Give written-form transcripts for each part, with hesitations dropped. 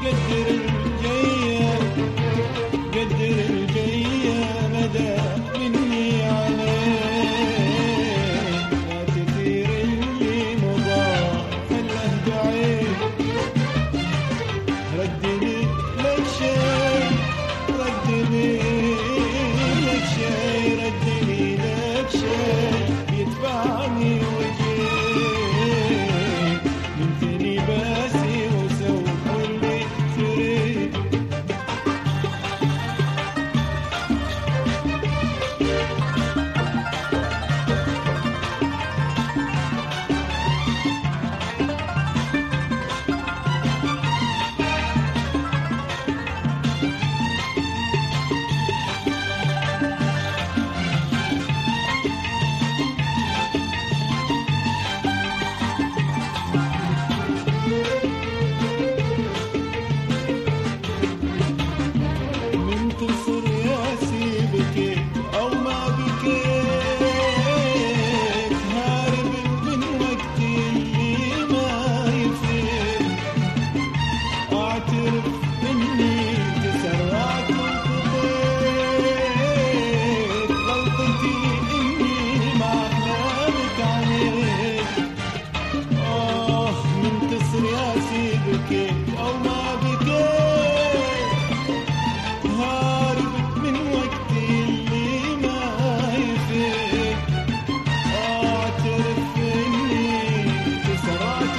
قدر الجاية قدر الجاية مدى مني عليك لا تثير اللي مضى خله بعيد ردني لك شيء ردني لك شيء ردني لك شيء يتبعني وجيك منتني باسي وسوي اللي تريد من تصر ياسي بكيت أو ما بكيت هارب من وقتي اللي ما يفيد أعترف إني تسرعت وانخطيت غلطتي إني ما أحلامك عليك من تصر ياسي بكيت أو ما بكيت هارب من وقتي اللي ما يفيد أعترف إني تسرعت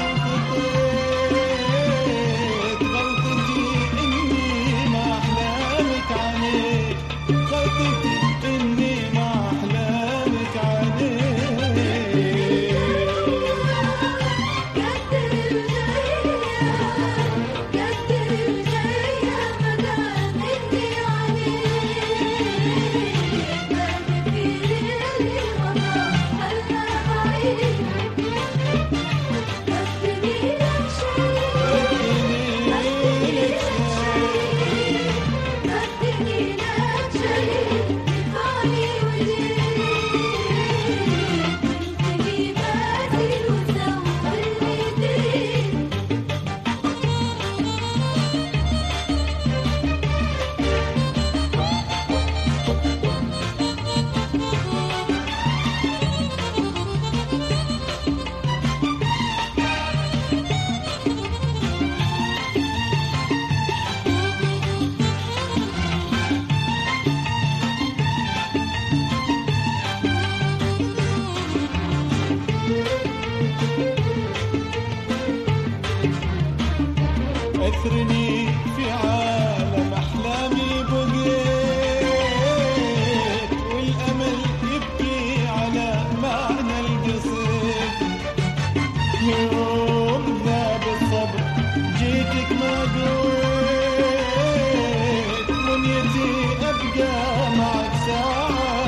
وخطيت غلطتي إني ما أحلامك عليك غلطتي إني ما أحلامك عليك قدر الجاية مدى مني عليك لا تثير اللي مضى خله بعيد ردني لك شيء ردني لك شيء يدفعني وجيك منتني باسي وسوي اللي تريد أثرني في عالم أحلامي بقيت والأمل يبكي على معنى القصيد يوم ذاب الصبر جيتك ما قويت منيتي أبقى معك ساعة